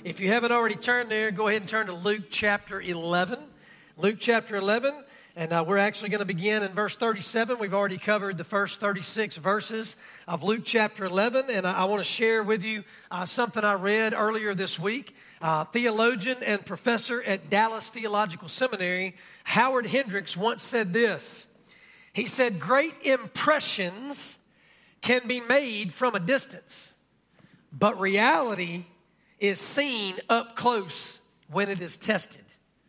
If you haven't already turned there, go ahead and turn to Luke chapter 11. Luke chapter 11, and we're actually going to begin in verse 37. We've already covered the first 36 verses of Luke chapter 11, and I want to share with you something I read earlier this week. Theologian and professor at Dallas Theological Seminary, Howard Hendricks, once said this. He said, "Great impressions can be made from a distance, but reality is seen up close when it is tested."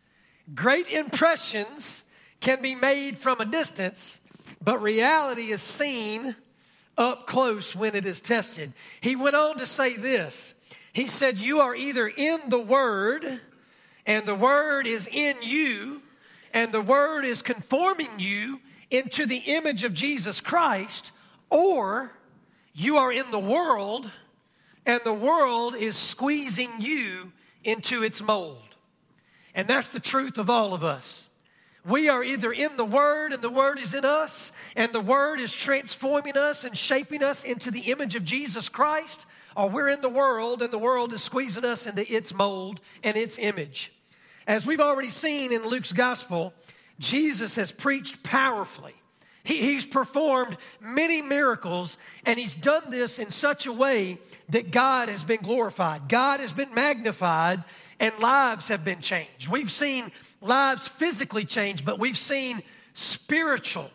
Great impressions can be made from a distance, but reality is seen up close when it is tested. He went on to say this. He said, "You are either in the Word, and the Word is in you, and the Word is conforming you into the image of Jesus Christ, or you are in the world, and the world is squeezing you into its mold." And that's the truth of all of us. We are either in the Word, and the Word is in us, and the Word is transforming us and shaping us into the image of Jesus Christ, or we're in the world, and the world is squeezing us into its mold and its image. As we've already seen in Luke's gospel, Jesus has preached powerfully. He's performed many miracles, and he's done this in such a way that God has been glorified. God has been magnified, and lives have been changed. We've seen lives physically change, but we've seen spiritual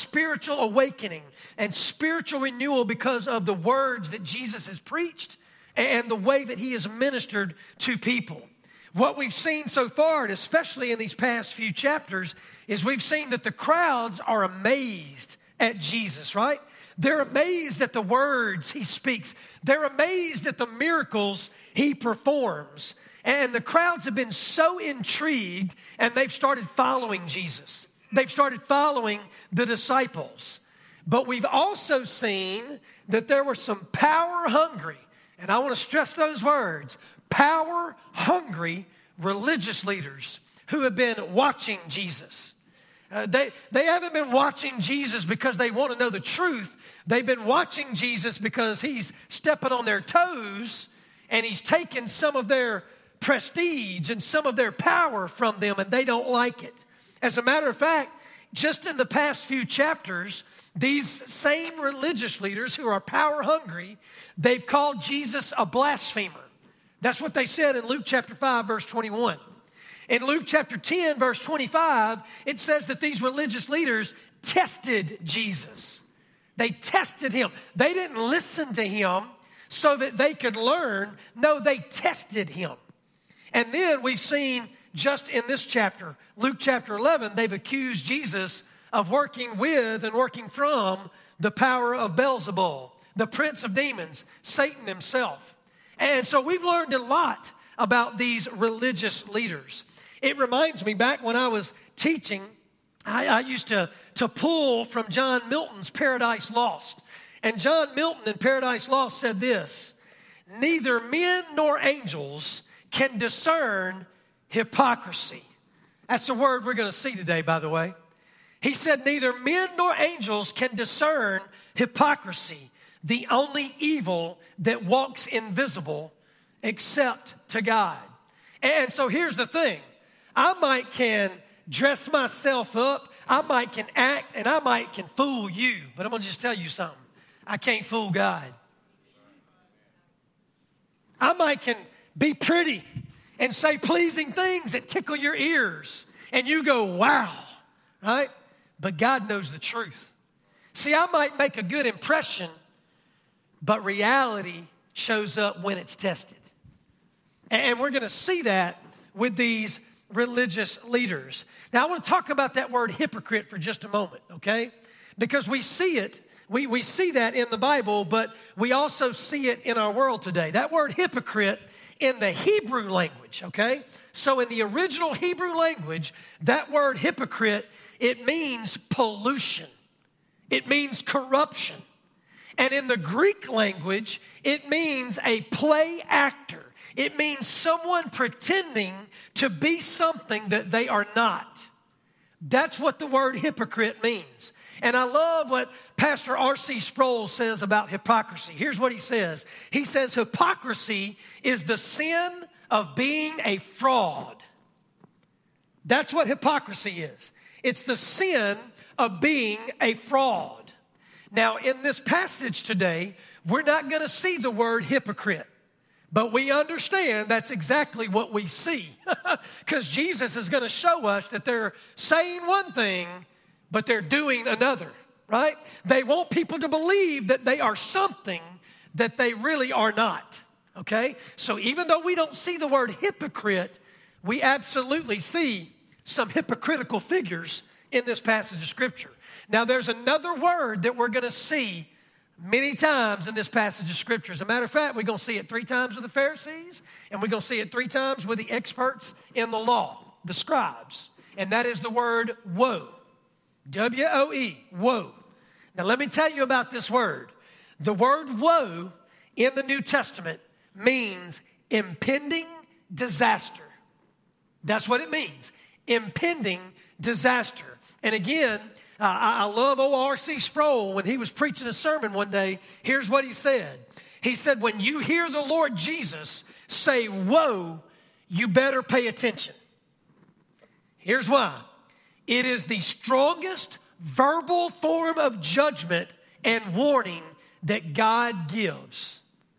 awakening and spiritual renewal because of the words that Jesus has preached and the way that he has ministered to people. What we've seen so far, and especially in these past few chapters, is we've seen that the crowds are amazed at Jesus, right? They're amazed at the words he speaks. They're amazed at the miracles he performs. And the crowds have been so intrigued, and they've started following Jesus. They've started following the disciples. But we've also seen that there were some power-hungry, and I want to stress those words, power-hungry religious leaders who have been watching Jesus. They haven't been watching Jesus because they want to know the truth. They've been watching Jesus because he's stepping on their toes, and he's taken some of their prestige and some of their power from them, and they don't like it. As a matter of fact, just in the past few chapters, these same religious leaders who are power hungry, they've called Jesus a blasphemer. That's what they said in Luke chapter 5, verse 21. In Luke chapter 10, verse 25, it says that these religious leaders tested Jesus. They tested him. They didn't listen to him so that they could learn. No, they tested him. And then we've seen just in this chapter, Luke chapter 11, they've accused Jesus of working with and working from the power of Beelzebul, the prince of demons, Satan himself. And so we've learned a lot about these religious leaders. It reminds me, back when I was teaching, I used to pull from John Milton's Paradise Lost. And John Milton in Paradise Lost said this, "Neither men nor angels can discern hypocrisy." That's the word we're going to see today, by the way. He said, "Neither men nor angels can discern hypocrisy, the only evil that walks invisible except to God." And so here's the thing. I might can dress myself up, I might can act, and I might can fool you. But I'm going to just tell you something. I can't fool God. I might can be pretty and say pleasing things that tickle your ears. And you go, wow, right? But God knows the truth. See, I might make a good impression, but reality shows up when it's tested. And we're going to see that with these religious leaders. Now, I want to talk about that word hypocrite for just a moment, okay? Because we see it, we see that in the Bible, but we also see it in our world today. That word hypocrite in the Hebrew language, okay? So in the original Hebrew language, that word hypocrite, it means pollution. It means corruption. And in the Greek language, it means a play actor. It means someone pretending to be something that they are not. That's what the word hypocrite means. And I love what Pastor R.C. Sproul says about hypocrisy. Here's what he says. He says, hypocrisy is the sin of being a fraud. That's what hypocrisy is. It's the sin of being a fraud. Now, in this passage today, we're not going to see the word hypocrite. But we understand that's exactly what we see. Because Jesus is going to show us that they're saying one thing, but they're doing another, right? They want people to believe that they are something that they really are not, okay? So even though we don't see the word hypocrite, we absolutely see some hypocritical figures in this passage of Scripture. Now, there's another word that we're going to see many times in this passage of Scripture. As a matter of fact, we're going to see it 3 times with the Pharisees, and we're going to see it 3 times with the experts in the law, the scribes. And that is the word woe. W-O-E, woe. Now, let me tell you about this word. The word woe in the New Testament means impending disaster. That's what it means, impending disaster. And again, I love O.R.C. Sproul. When he was preaching a sermon one day, here's what he said. He said, when you hear the Lord Jesus say, woe, you better pay attention. Here's why. It is the strongest verbal form of judgment and warning that God gives.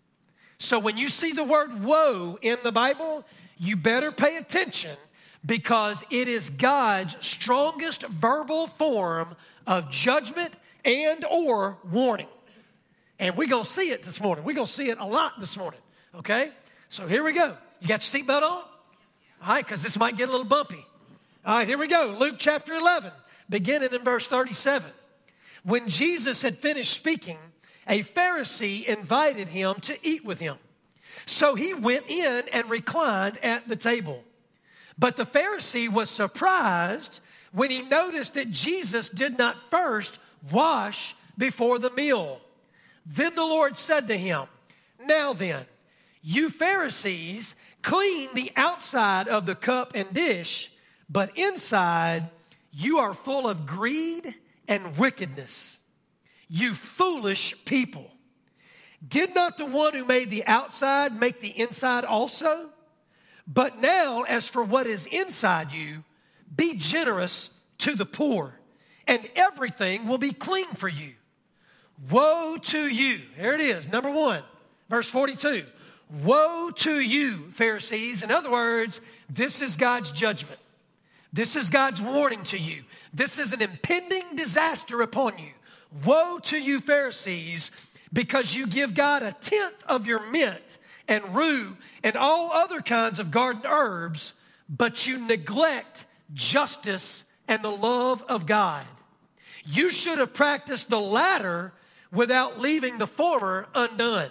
So when you see the word woe in the Bible, you better pay attention, because it is God's strongest verbal form of judgment and or warning. And we're going to see it this morning. We're going to see it a lot this morning, okay? So here we go. You got your seatbelt on? All right, because this might get a little bumpy. All right, here we go. Luke chapter 11, beginning in verse 37. When Jesus had finished speaking, a Pharisee invited him to eat with him. So he went in and reclined at the table. But the Pharisee was surprised when he noticed that Jesus did not first wash before the meal. Then the Lord said to him, now then, you Pharisees clean the outside of the cup and dish, but inside you are full of greed and wickedness. You foolish people. Did not the one who made the outside make the inside also? But now, as for what is inside you, be generous to the poor, and everything will be clean for you. Woe to you. Here it is, number 1, verse 42. Woe to you, Pharisees. In other words, this is God's judgment. This is God's warning to you. This is an impending disaster upon you. Woe to you, Pharisees, because you give God 1/10 of your mint and rue and all other kinds of garden herbs, but you neglect justice and the love of God. You should have practiced the latter without leaving the former undone.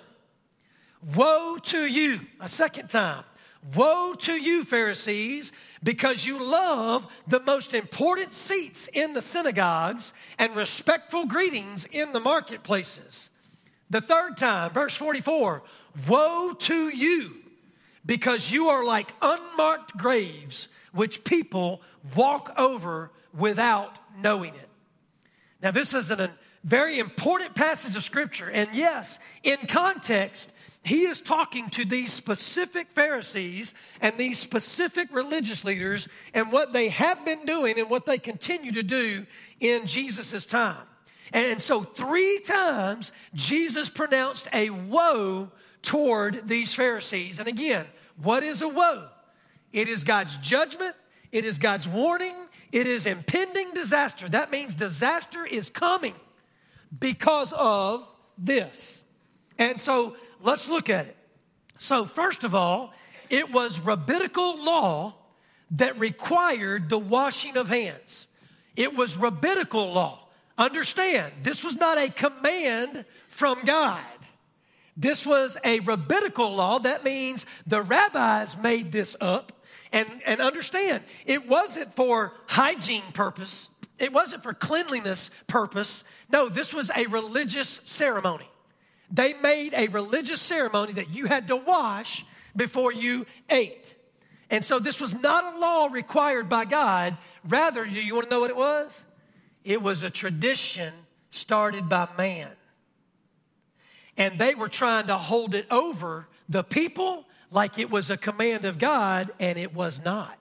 Woe to you, a second time. Woe to you, Pharisees, because you love the most important seats in the synagogues and respectful greetings in the marketplaces. The third time, verse 44, woe to you, because you are like unmarked graves, which people walk over without knowing it. Now, this is a very important passage of Scripture, and yes, in context, he is talking to these specific Pharisees and these specific religious leaders and what they have been doing and what they continue to do in Jesus' time. And so 3 times, Jesus pronounced a woe toward these Pharisees. And again, what is a woe? It is God's judgment. It is God's warning. It is impending disaster. That means disaster is coming because of this. And so let's look at it. So first of all, it was rabbinical law that required the washing of hands. It was rabbinical law. Understand, this was not a command from God. This was a rabbinical law. That means the rabbis made this up. And understand, it wasn't for hygiene purpose. It wasn't for cleanliness purpose. No, this was a religious ceremony. They made a religious ceremony that you had to wash before you ate. And so this was not a law required by God. Rather, do you want to know what it was? It was a tradition started by man. And they were trying to hold it over the people like it was a command of God, and it was not.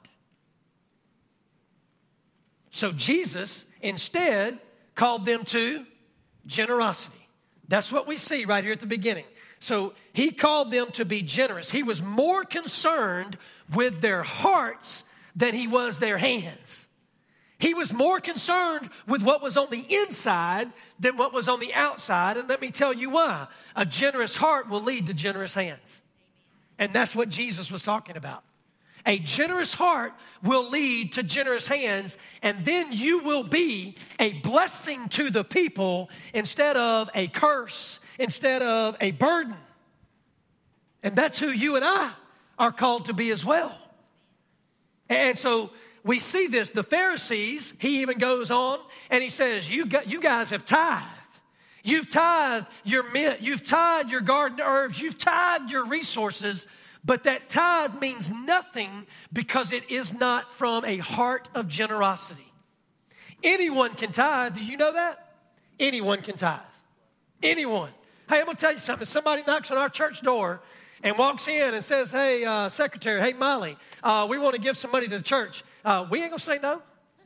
So Jesus instead called them to generosity. That's what we see right here at the beginning. So he called them to be generous. He was more concerned with their hearts than he was their hands. He was more concerned with what was on the inside than what was on the outside. And let me tell you why. A generous heart will lead to generous hands. And that's what Jesus was talking about. A generous heart will lead to generous hands, and then you will be a blessing to the people instead of a curse, instead of a burden. And that's who you and I are called to be as well. And so we see this. The Pharisees, he even goes on and he says, you guys have tithed. You've tithed your mint. You've tithed your garden herbs. You've tithed your resources. But that tithe means nothing because it is not from a heart of generosity. Anyone can tithe. Do you know that? Anyone can tithe. Anyone. Hey, I'm going to tell you something. If somebody knocks on our church door and walks in and says, hey, secretary, hey, Molly, we want to give some money to the church. We ain't going to say no.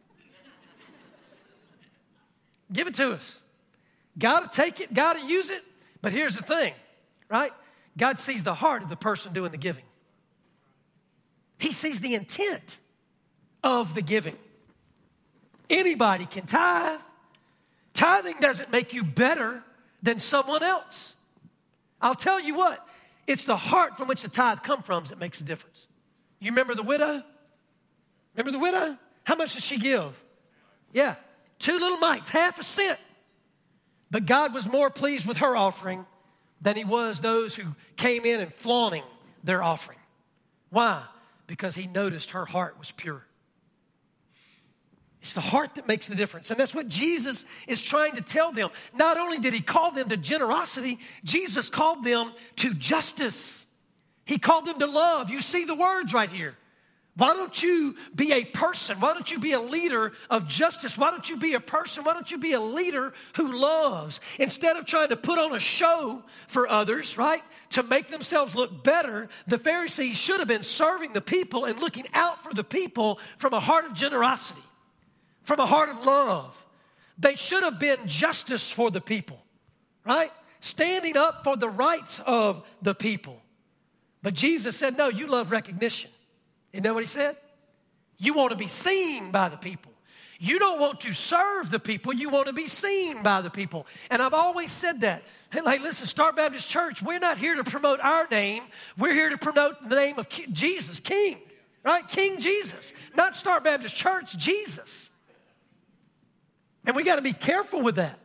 Give it to us. Got to take it, got to use it. But here's the thing, right? God sees the heart of the person doing the giving. He sees the intent of the giving. Anybody can tithe. Tithing doesn't make you better than someone else. I'll tell you what, it's the heart from which the tithe comes from that makes a difference. You remember the widow? Remember the widow? How much did she give? Yeah, 2 little mites, half a cent. But God was more pleased with her offering than he was those who came in and flaunting their offering. Why? Because he noticed her heart was pure. It's the heart that makes the difference. And that's what Jesus is trying to tell them. Not only did he call them to generosity, Jesus called them to justice. He called them to love. You see the words right here. Why don't you be a person? Why don't you be a leader of justice? Why don't you be a person? Why don't you be a leader who loves? Instead of trying to put on a show for others, right, to make themselves look better, the Pharisees should have been serving the people and looking out for the people from a heart of generosity, from a heart of love. They should have been justice for the people, right? Standing up for the rights of the people. But Jesus said, no, you love recognition. You know what he said? You want to be seen by the people. You don't want to serve the people. You want to be seen by the people. And I've always said that. Hey, listen, Star Baptist Church, we're not here to promote our name. We're here to promote the name of Jesus, King, right? King Jesus. Not Star Baptist Church, Jesus. And we got to be careful with that.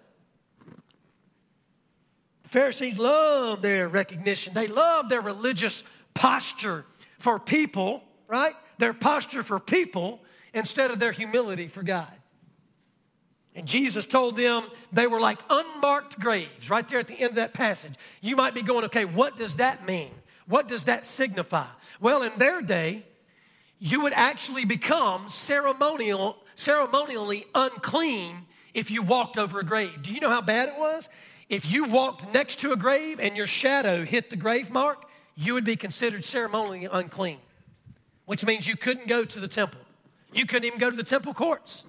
The Pharisees love their recognition. They love their religious posture for people, right? Their posture for people instead of their humility for God. And Jesus told them they were like unmarked graves right there at the end of that passage. You might be going, okay, what does that mean? What does that signify? Well, in their day, you would actually become ceremonially unclean if you walked over a grave. Do you know how bad it was? If you walked next to a grave and your shadow hit the grave mark, you would be considered ceremonially unclean, which means you couldn't go to the temple. You couldn't even go to the temple courts.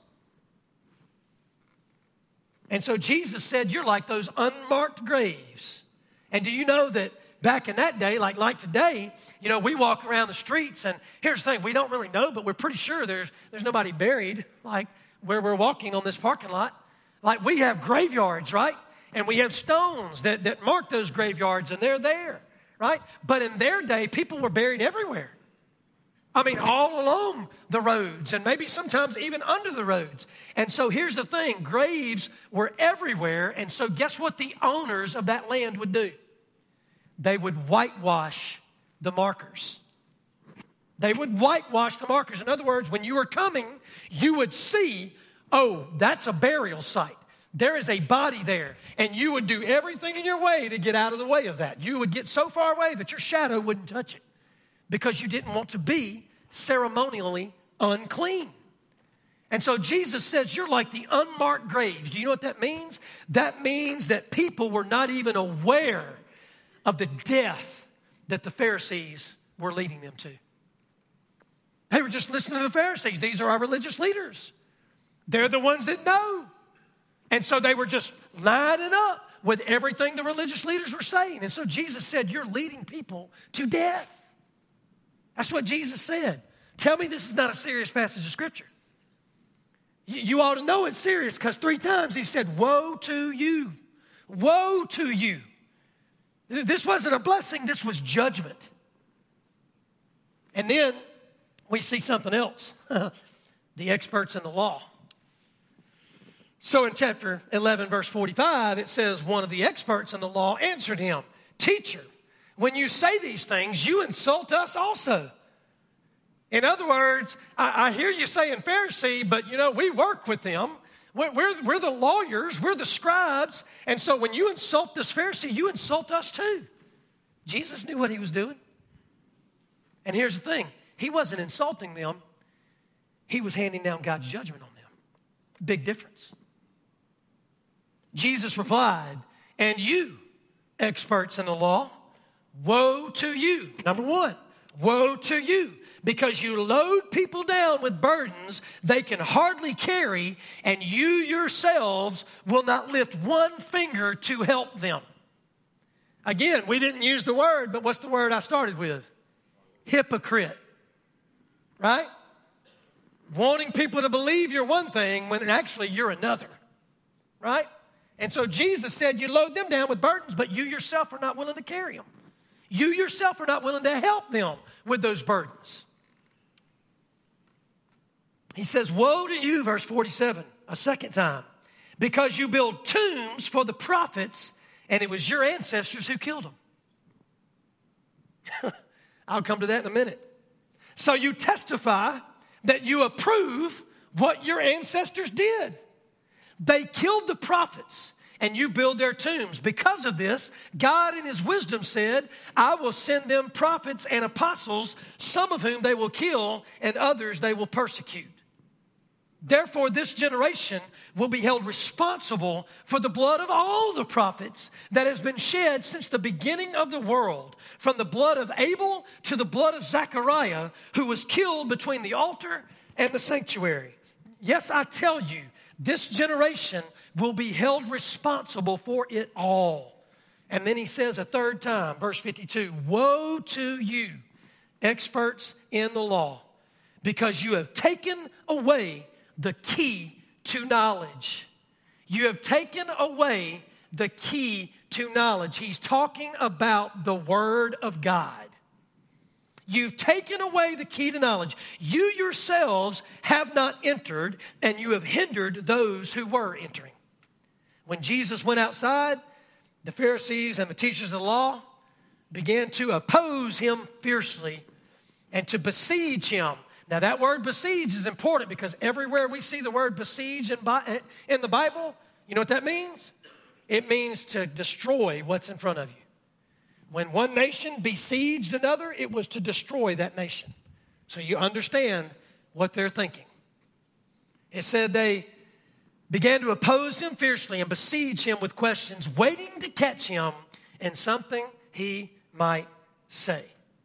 And so Jesus said, you're like those unmarked graves. And do you know that back in that day, like today, you know, we walk around the streets, and here's the thing, we don't really know, but we're pretty sure there's nobody buried, like where we're walking on this parking lot. Like we have graveyards, right? And we have stones that mark those graveyards, and they're there, right? But in their day, people were buried everywhere. I mean, all along the roads and maybe sometimes even under the roads. And so here's the thing, graves were everywhere. And so guess what the owners of that land would do? They would whitewash the markers. They would whitewash the markers. In other words, when you were coming, you would see, oh, that's a burial site. There is a body there. And you would do everything in your way to get out of the way of that. You would get so far away that your shadow wouldn't touch it, because you didn't want to be ceremonially unclean. And so Jesus says, you're like the unmarked graves. Do you know what that means? That means that people were not even aware of the death that the Pharisees were leading them to. They were just listening to the Pharisees. These are our religious leaders. They're the ones that know. And so they were just lining up with everything the religious leaders were saying. And so Jesus said, you're leading people to death. That's what Jesus said. Tell me this is not a serious passage of Scripture. You ought to know it's serious because 3 times he said, woe to you. Woe to you. This wasn't a blessing, this was judgment. And then we see something else. The experts in the law. So in chapter 11, verse 45, it says, one of the experts in the law answered him, Teacher, when you say these things, you insult us also. In other words, I hear you saying Pharisee, but we work with them. We're the lawyers, we're the scribes. And so when you insult this Pharisee, you insult us too. Jesus knew what he was doing. And here's the thing. He wasn't insulting them. He was handing down God's judgment on them. Big difference. Jesus replied, and you, experts in the law, woe to you. Number 1, woe to you, because you load people down with burdens they can hardly carry, and you yourselves will not lift one finger to help them. Again, we didn't use the word, but what's the word I started with? Hypocrite. Right? Wanting people to believe you're one thing when actually you're another. Right? And so Jesus said you load them down with burdens, but you yourself are not willing to carry them. You yourself are not willing to help them with those burdens. He says, woe to you, verse 47, a second time, because you build tombs for the prophets, and it was your ancestors who killed them. I'll come to that in a minute. So you testify that you approve what your ancestors did. They killed the prophets, and you build their tombs. Because of this, God in his wisdom said, I will send them prophets and apostles, some of whom they will kill, and others they will persecute. Therefore, this generation will be held responsible for the blood of all the prophets that has been shed since the beginning of the world, from the blood of Abel to the blood of Zechariah, who was killed between the altar and the sanctuary. Yes, I tell you, this generation will be held responsible for it all. And then he says a third time, verse 52, woe to you, experts in the law, because you have taken away the key to knowledge. You have taken away the key to knowledge. He's talking about the Word of God. You've taken away the key to knowledge. You yourselves have not entered, and you have hindered those who were entering. When Jesus went outside, the Pharisees and the teachers of the law began to oppose him fiercely and to besiege him. Now, that word besiege is important because everywhere we see the word besiege in the Bible, you know what that means? It means to destroy what's in front of you. When one nation besieged another, it was to destroy that nation. So you understand what they're thinking. It said they began to oppose him fiercely and besiege him with questions, waiting to catch him in something he might say.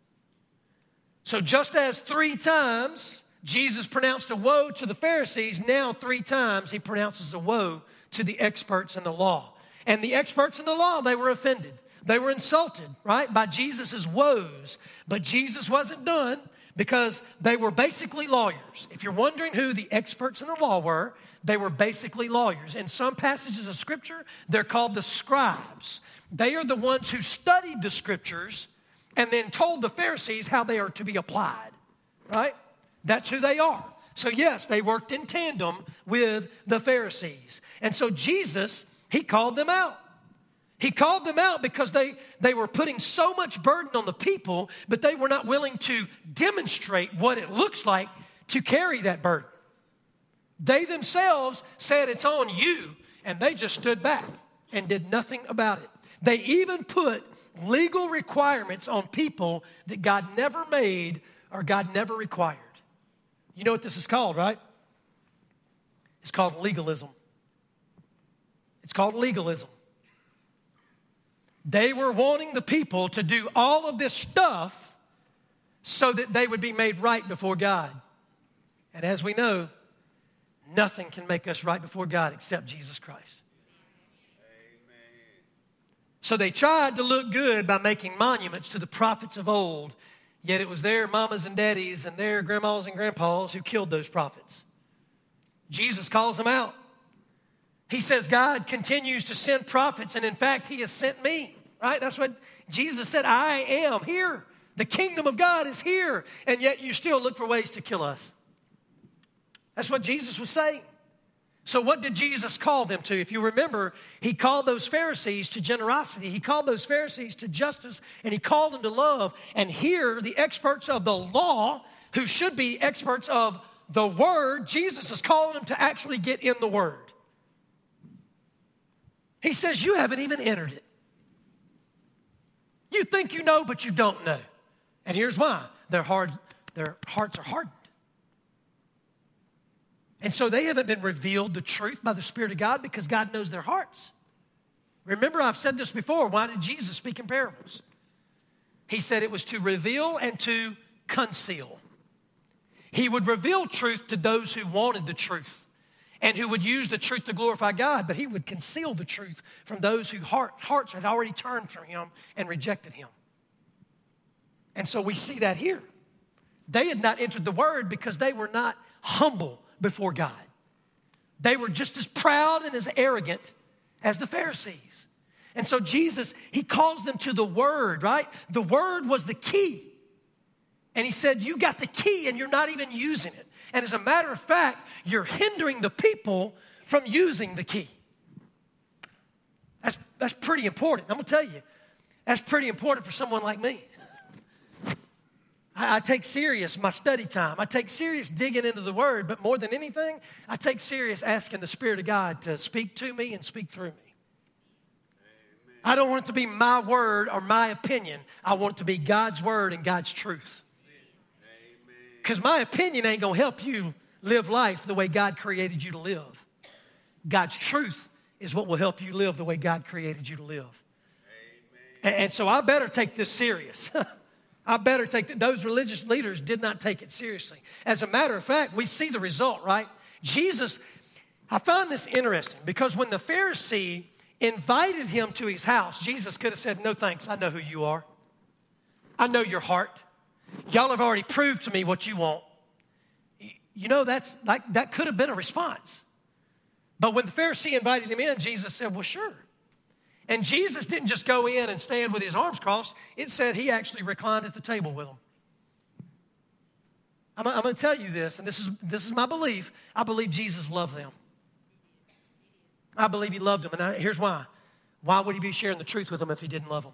So just as 3 times Jesus pronounced a woe to the Pharisees, now 3 times he pronounces a woe to the experts in the law. And the experts in the law, they were offended. They were insulted, right, by Jesus' woes. But Jesus wasn't done because they were basically lawyers. If you're wondering who the experts in the law were, they were basically lawyers. In some passages of Scripture, they're called the scribes. They are the ones who studied the Scriptures and then told the Pharisees how they are to be applied, right? That's who they are. So yes, they worked in tandem with the Pharisees. And so Jesus, he called them out. He called them out because they were putting so much burden on the people, but they were not willing to demonstrate what it looks like to carry that burden. They themselves said it's on you, and they just stood back and did nothing about it. They even put legal requirements on people that God never made or God never required. You know what this is called, right? It's called legalism. It's called legalism. They were wanting the people to do all of this stuff so that they would be made right before God. And as we know, nothing can make us right before God except Jesus Christ. Amen. So they tried to look good by making monuments to the prophets of old, yet it was their mamas and daddies and their grandmas and grandpas who killed those prophets. Jesus calls them out. He says God continues to send prophets, and in fact, He has sent me. Right? That's what Jesus said. I am here. The kingdom of God is here, and yet you still look for ways to kill us. That's what Jesus was saying. So what did Jesus call them to? If you remember, He called those Pharisees to generosity. He called those Pharisees to justice, and He called them to love. And here, the experts of the law, who should be experts of the Word, Jesus is calling them to actually get in the Word. He says, you haven't even entered it. You think you know, but you don't know. And here's why. Their hearts are hardened. And so they haven't been revealed the truth by the Spirit of God because God knows their hearts. Remember, I've said this before. Why did Jesus speak in parables? He said it was to reveal and to conceal. He would reveal truth to those who wanted the truth and who would use the truth to glorify God, but He would conceal the truth from those whose hearts had already turned from Him and rejected Him. And so we see that here. They had not entered the Word because they were not humble before God. They were just as proud and as arrogant as the Pharisees. And so Jesus, He calls them to the Word, right? The Word was the key. And He said, you got the key and you're not even using it. And as a matter of fact, you're hindering the people from using the key. That's pretty important. I'm going to tell you, that's pretty important for someone like me. I take serious my study time. I take serious digging into the Word, but more than anything, I take serious asking the Spirit of God to speak to me and speak through me. Amen. I don't want it to be my word or my opinion. I want it to be God's Word and God's truth. Because my opinion ain't going to help you live life the way God created you to live. God's truth is what will help you live the way God created you to live. And so I better take this serious. I better take it. Those religious leaders did not take it seriously. As a matter of fact, we see the result, right? Jesus, I found this interesting because when the Pharisee invited him to his house, Jesus could have said, no thanks, I know who you are. I know your heart. Y'all have already proved to me what you want. You know, that could have been a response. But when the Pharisee invited him in, Jesus said, well, sure. And Jesus didn't just go in and stand with his arms crossed. It said He actually reclined at the table with them. I'm going to tell you this, and this is my belief. I believe Jesus loved them. I believe He loved them. And here's why. Why would He be sharing the truth with them if He didn't love them?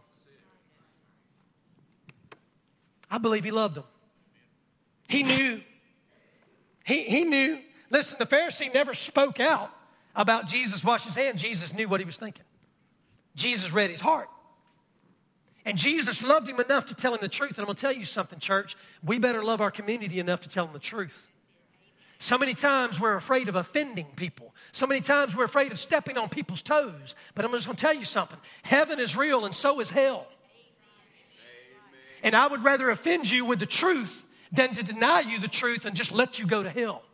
I believe He loved them. He knew. He knew. Listen, the Pharisee never spoke out about Jesus washing His hands. Jesus knew what he was thinking. Jesus read his heart. And Jesus loved him enough to tell him the truth. And I'm going to tell you something, church. We better love our community enough to tell them the truth. So many times we're afraid of offending people. So many times we're afraid of stepping on people's toes. But I'm just going to tell you something. Heaven is real and so is hell. And I would rather offend you with the truth than to deny you the truth and just let you go to hell.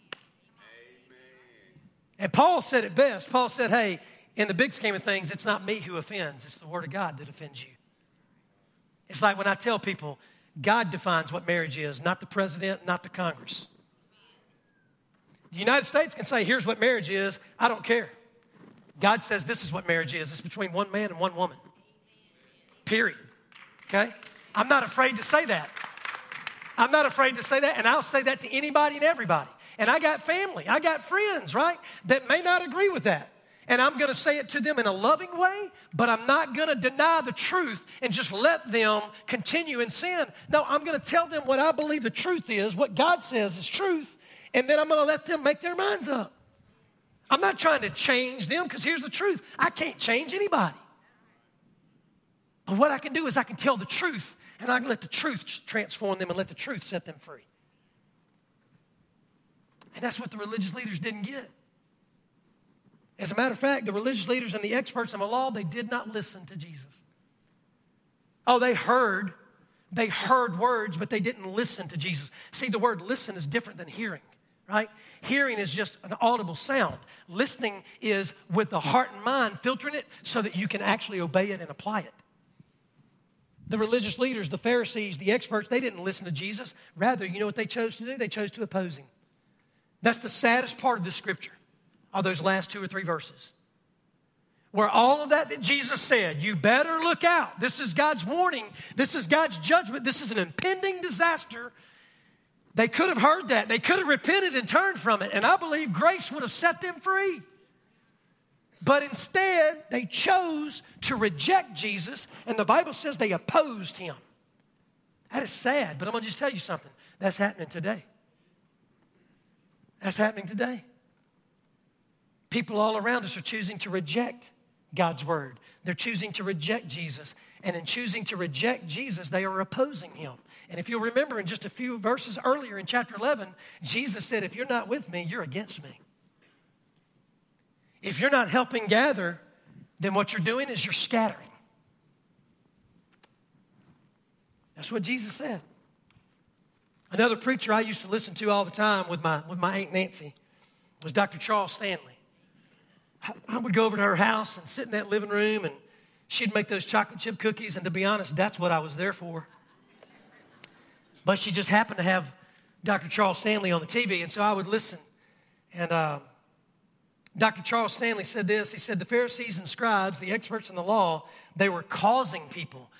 And Paul said it best. Paul said, hey, in the big scheme of things, it's not me who offends. It's the Word of God that offends you. It's like when I tell people, God defines what marriage is, not the president, not the Congress. The United States can say, here's what marriage is. I don't care. God says this is what marriage is. It's between one man and one woman. Period. Okay? I'm not afraid to say that. I'm not afraid to say that, and I'll say that to anybody and everybody. And I got family, I got friends, right, that may not agree with that. And I'm going to say it to them in a loving way, but I'm not going to deny the truth and just let them continue in sin. No, I'm going to tell them what I believe the truth is, what God says is truth, and then I'm going to let them make their minds up. I'm not trying to change them because here's the truth. I can't change anybody. But what I can do is I can tell the truth and I can let the truth transform them and let the truth set them free. And that's what the religious leaders didn't get. As a matter of fact, the religious leaders and the experts in the law, they did not listen to Jesus. Oh, they heard words, but they didn't listen to Jesus. See, the word listen is different than hearing, right? Hearing is just an audible sound. Listening is with the heart and mind, filtering it so that you can actually obey it and apply it. The religious leaders, the Pharisees, the experts, they didn't listen to Jesus. Rather, you know what they chose to do? They chose to oppose him. That's the saddest part of the scripture, are those last 2 or 3 verses. Where all of that Jesus said, you better look out. This is God's warning. This is God's judgment. This is an impending disaster. They could have heard that. They could have repented and turned from it. And I believe grace would have set them free. But instead, they chose to reject Jesus. And the Bible says they opposed him. That is sad. But I'm going to just tell you something. That's happening today. That's happening today. People all around us are choosing to reject God's word. They're choosing to reject Jesus. And in choosing to reject Jesus, they are opposing him. And if you'll remember in just a few verses earlier in chapter 11, Jesus said, if you're not with me, you're against me. If you're not helping gather, then what you're doing is you're scattering. That's what Jesus said. Another preacher I used to listen to all the time with my Aunt Nancy was Dr. Charles Stanley. I would go over to her house and sit in that living room, and she'd make those chocolate chip cookies, and to be honest, that's what I was there for. But she just happened to have Dr. Charles Stanley on the TV, and so I would listen. And Dr. Charles Stanley said this. He said, the Pharisees and scribes, the experts in the law, they were causing people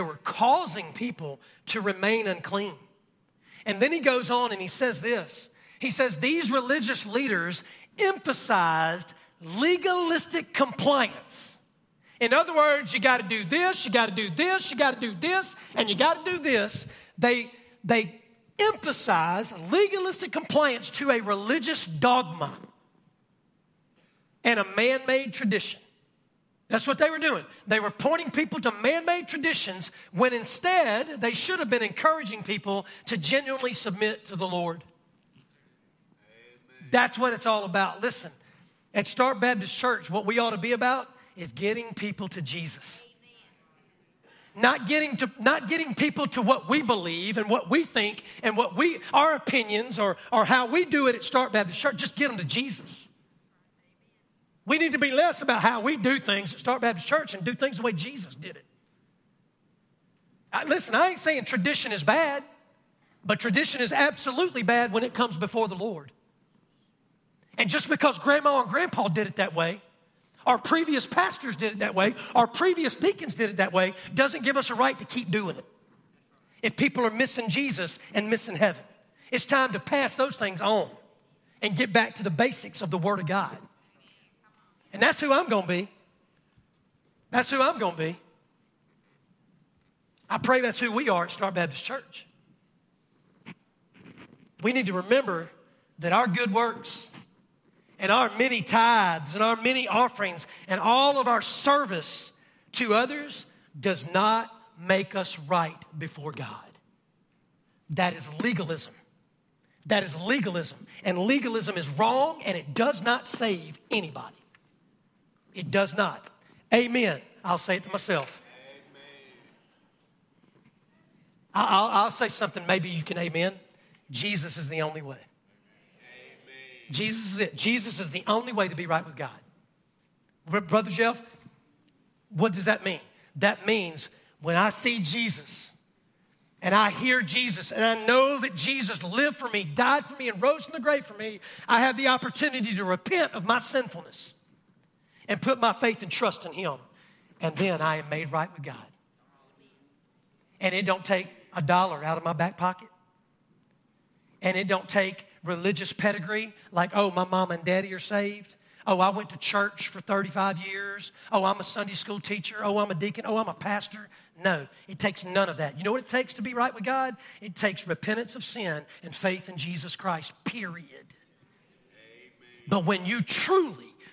to remain unclean. And then he goes on and he says this. He says, these religious leaders emphasized legalistic compliance. In other words, you got to do this, you got to do this, you got to do this, and you got to do this. They emphasize legalistic compliance to a religious dogma and a man-made tradition. That's what they were doing. They were pointing people to man-made traditions when instead they should have been encouraging people to genuinely submit to the Lord. Amen. That's what it's all about. Listen, at Start Baptist Church, what we ought to be about is getting people to Jesus. Not getting people to what we believe and what we think and our opinions or how we do it at Start Baptist Church. Just get them to Jesus. We need to be less about how we do things at Start Baptist Church and do things the way Jesus did it. Listen, I ain't saying tradition is bad, but tradition is absolutely bad when it comes before the Lord. And just because Grandma and Grandpa did it that way, our previous pastors did it that way, our previous deacons did it that way, doesn't give us a right to keep doing it. If people are missing Jesus and missing heaven, it's time to pass those things on and get back to the basics of the Word of God. And that's who I'm going to be. That's who I'm going to be. I pray that's who we are at Start Baptist Church. We need to remember that our good works and our many tithes and our many offerings and all of our service to others does not make us right before God. That is legalism. That is legalism. And legalism is wrong, and it does not save anybody. It does not. Amen. I'll say it to myself. I'll say something maybe you can amen. Jesus is the only way. Amen. Jesus is it. Jesus is the only way to be right with God. Brother Jeff, what does that mean? That means when I see Jesus and I hear Jesus and I know that Jesus lived for me, died for me, and rose from the grave for me, I have the opportunity to repent of my sinfulness and put my faith and trust in Him. And then I am made right with God. And it don't take $1 out of my back pocket. And it don't take religious pedigree like, oh, my mom and daddy are saved. Oh, I went to church for 35 years. Oh, I'm a Sunday school teacher. Oh, I'm a deacon. Oh, I'm a pastor. No, it takes none of that. You know what it takes to be right with God? It takes repentance of sin and faith in Jesus Christ, period. Amen. But when you truly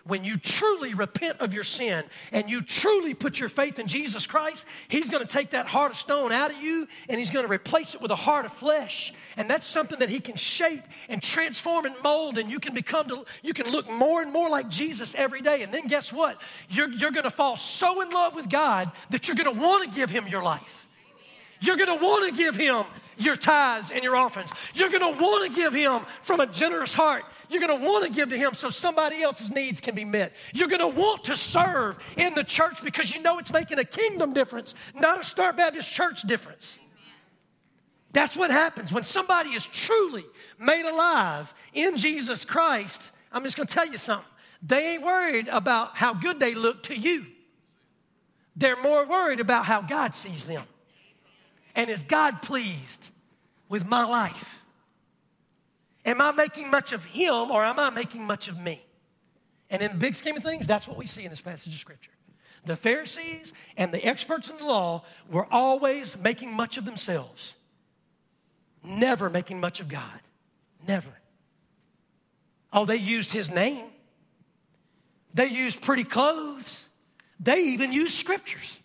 when you truly repent of your sin and you truly put your faith in Jesus Christ, He's going to take that heart of stone out of you and He's going to replace it with a heart of flesh. And that's something that He can shape and transform and mold, and you can look more and more like Jesus every day. And then guess what? You're going to fall so in love with God that you're going to want to give Him your life. You're going to want to give Him your tithes and your offerings. You're going to want to give Him from a generous heart. You're going to want to give to Him so somebody else's needs can be met. You're going to want to serve in the church because you know it's making a kingdom difference, not a Star Baptist Church difference. That's what happens when somebody is truly made alive in Jesus Christ. I'm just going to tell you something. They ain't worried about how good they look to you. They're more worried about how God sees them. And is God pleased with my life? Am I making much of Him or am I making much of me? And in the big scheme of things, that's what we see in this passage of Scripture. The Pharisees and the experts in the law were always making much of themselves, never making much of God. Never. Oh, they used His name. They used pretty clothes. They even used scriptures.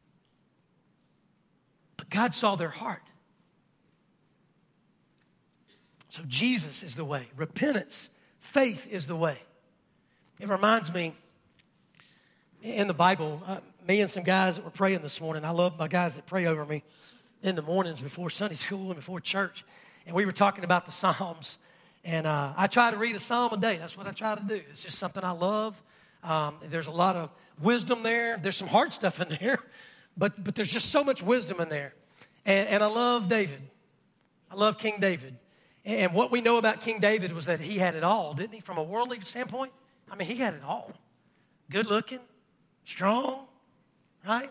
But God saw their heart. So Jesus is the way. Repentance, faith is the way. It reminds me, in the Bible, me and some guys that were praying this morning, I love my guys that pray over me in the mornings before Sunday school and before church. And we were talking about the Psalms. And I try to read a Psalm a day. That's what I try to do. It's just something I love. There's a lot of wisdom there. There's some hard stuff in there. But there's just so much wisdom in there. And I love David. I love King David. And what we know about King David was that he had it all, didn't he? From a worldly standpoint, I mean, he had it all. Good looking, strong, right?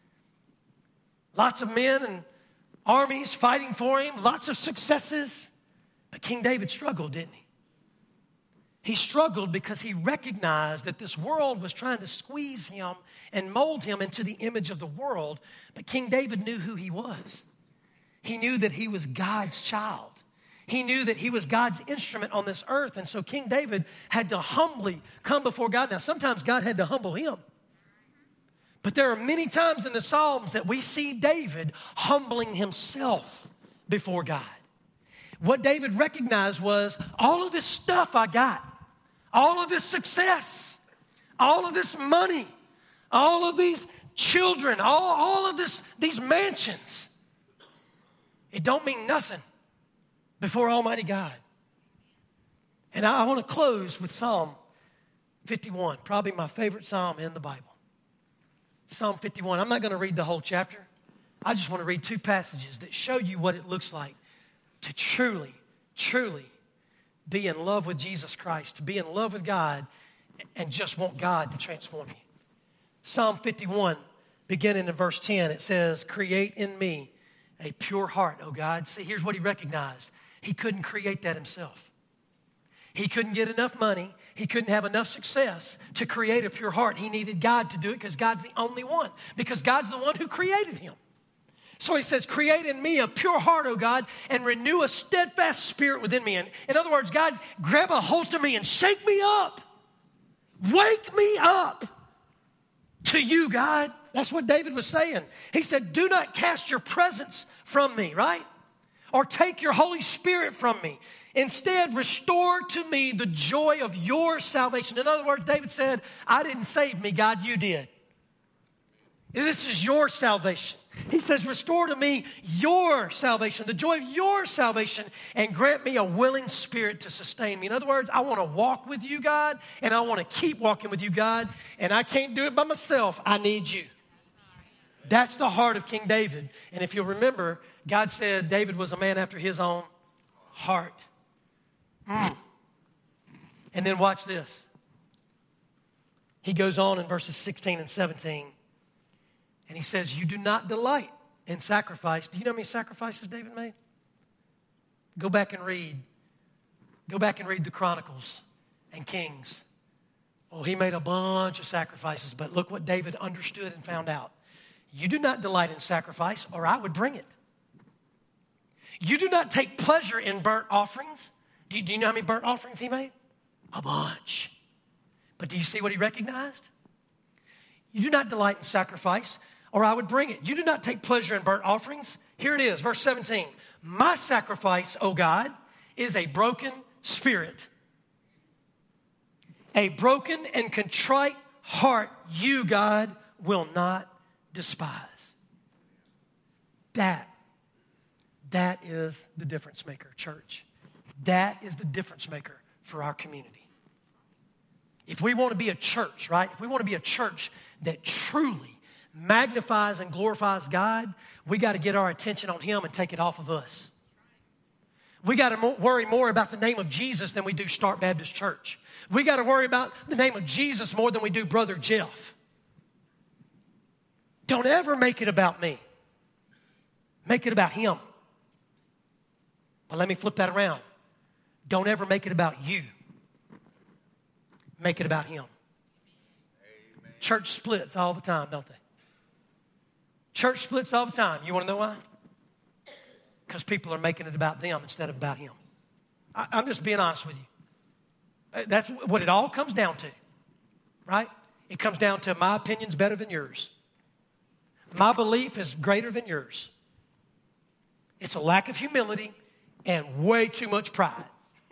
Lots of men and armies fighting for him, lots of successes. But King David struggled, didn't he? He struggled because he recognized that this world was trying to squeeze him and mold him into the image of the world. But King David knew who he was. He knew that he was God's child. He knew that he was God's instrument on this earth. And so King David had to humbly come before God. Now, sometimes God had to humble him. But there are many times in the Psalms that we see David humbling himself before God. What David recognized was all of this stuff I got, all of this success, all of this money, all of these children, all of these mansions. It don't mean nothing before Almighty God. And I want to close with Psalm 51, probably my favorite psalm in the Bible. Psalm 51. I'm not going to read the whole chapter. I just want to read two passages that show you what it looks like to truly, truly be in love with Jesus Christ, to be in love with God, and just want God to transform you. Psalm 51, beginning in verse 10, it says, "Create in me a pure heart, O God." See, here's what he recognized. He couldn't create that himself. He couldn't get enough money. He couldn't have enough success to create a pure heart. He needed God to do it because God's the only one, because God's the one who created him. So he says, "Create in me a pure heart, O God, and renew a steadfast spirit within me." And in other words, God, grab a hold of me and shake me up. Wake me up to you, God. That's what David was saying. He said, "Do not cast your presence from me," right? Or take your Holy Spirit from me. Instead, restore to me the joy of your salvation. In other words, David said, I didn't save me, God, you did. This is your salvation. He says, restore to me your salvation, the joy of your salvation, and grant me a willing spirit to sustain me. In other words, I want to walk with you, God, and I want to keep walking with you, God, and I can't do it by myself. I need you. That's the heart of King David. And if you'll remember, God said David was a man after his own heart. And then watch this. He goes on in verses 16 and 17. And he says, you do not delight in sacrifice. Do you know how many sacrifices David made? Go back and read. Go back and read the Chronicles and Kings. Oh, he made a bunch of sacrifices. But look what David understood and found out. You do not delight in sacrifice, or I would bring it. You do not take pleasure in burnt offerings. Do you know how many burnt offerings he made? A bunch. But do you see what he recognized? You do not delight in sacrifice, or I would bring it. You do not take pleasure in burnt offerings. Here it is, verse 17. My sacrifice, O God, is a broken spirit. A broken and contrite heart, you, God, will not despise. That is the difference maker, church. That is the difference maker for our community. If we want to be a church, right? If we want to be a church that truly magnifies and glorifies God, we got to get our attention on Him and take it off of us. We got to worry more about the name of Jesus than we do Start Baptist Church. We got to worry about the name of Jesus more than we do Brother Jeff. Don't ever make it about me. Make it about Him. But let me flip that around. Don't ever make it about you. Make it about Him. Amen. Church splits all the time, don't they? Church splits all the time. You want to know why? Because people are making it about them instead of about Him. I'm just being honest with you. That's what it all comes down to, right? It comes down to my opinion's better than yours. My belief is greater than yours. It's a lack of humility and way too much pride.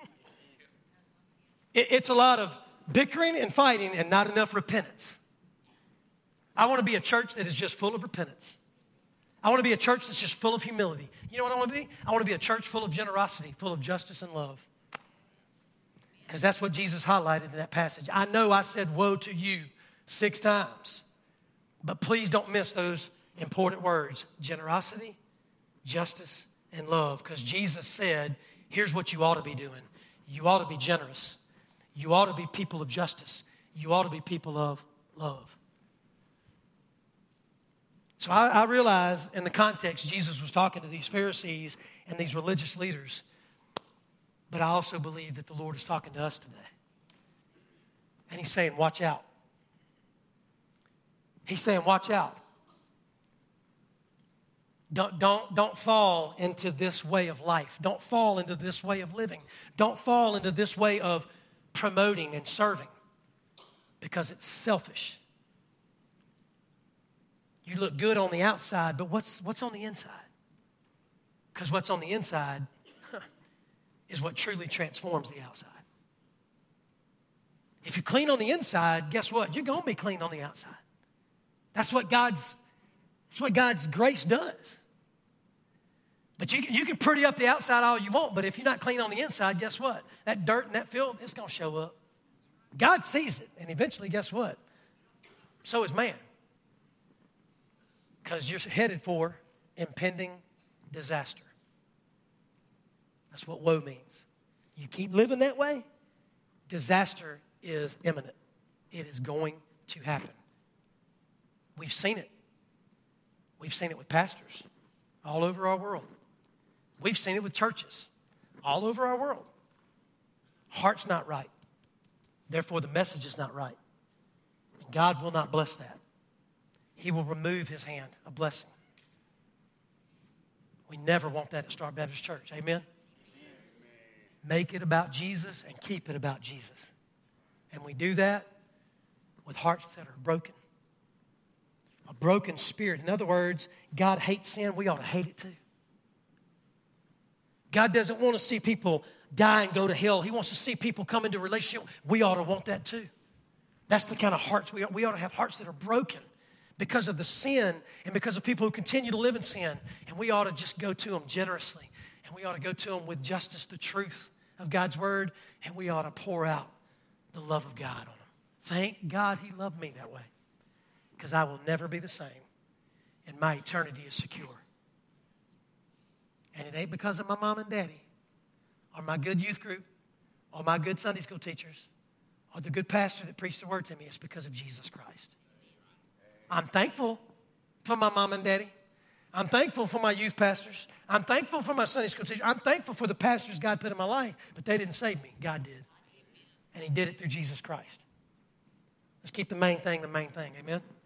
It's a lot of bickering and fighting and not enough repentance. I want to be a church that is just full of repentance. I want to be a church that's just full of humility. You know what I want to be? I want to be a church full of generosity, full of justice and love. Because that's what Jesus highlighted in that passage. I know I said woe to you 6 times, but please don't miss those important words: generosity, justice, and love. Because Jesus said, here's what you ought to be doing. You ought to be generous. You ought to be people of justice. You ought to be people of love. So I realize in the context Jesus was talking to these Pharisees and these religious leaders, but I also believe that the Lord is talking to us today. And He's saying, watch out. He's saying, watch out. Don't fall into this way of life. Don't fall into this way of living. Don't fall into this way of promoting and serving, because it's selfish. You look good on the outside, but what's on the inside? Because what's on the inside is what truly transforms the outside. If you're clean on the inside, guess what? You're going to be clean on the outside. That's what God's grace does. But you can pretty up the outside all you want, but if you're not clean on the inside, guess what? That dirt and that filth, it's going to show up. God sees it, and eventually, guess what? So is man. Because you're headed for impending disaster. That's what woe means. You keep living that way, disaster is imminent. It is going to happen. We've seen it. We've seen it with pastors all over our world. We've seen it with churches all over our world. Heart's not right. Therefore, the message is not right. And God will not bless that. He will remove His hand of blessing. We never want that at Start Baptist Church. Amen? Make it about Jesus and keep it about Jesus. And we do that with hearts that are broken. A broken spirit. In other words, God hates sin. We ought to hate it too. God doesn't want to see people die and go to hell. He wants to see people come into a relationship. We ought to want that too. That's the kind of hearts we ought to have, hearts that are broken because of the sin and because of people who continue to live in sin. And we ought to just go to them generously. And we ought to go to them with justice, the truth of God's word. And we ought to pour out the love of God on them. Thank God He loved me that way, because I will never be the same, and my eternity is secure. And it ain't because of my mom and daddy, or my good youth group, or my good Sunday school teachers, or the good pastor that preached the word to me. It's because of Jesus Christ. I'm thankful for my mom and daddy. I'm thankful for my youth pastors. I'm thankful for my Sunday school teachers. I'm thankful for the pastors God put in my life, but they didn't save me. God did. And He did it through Jesus Christ. Let's keep the main thing the main thing. Amen?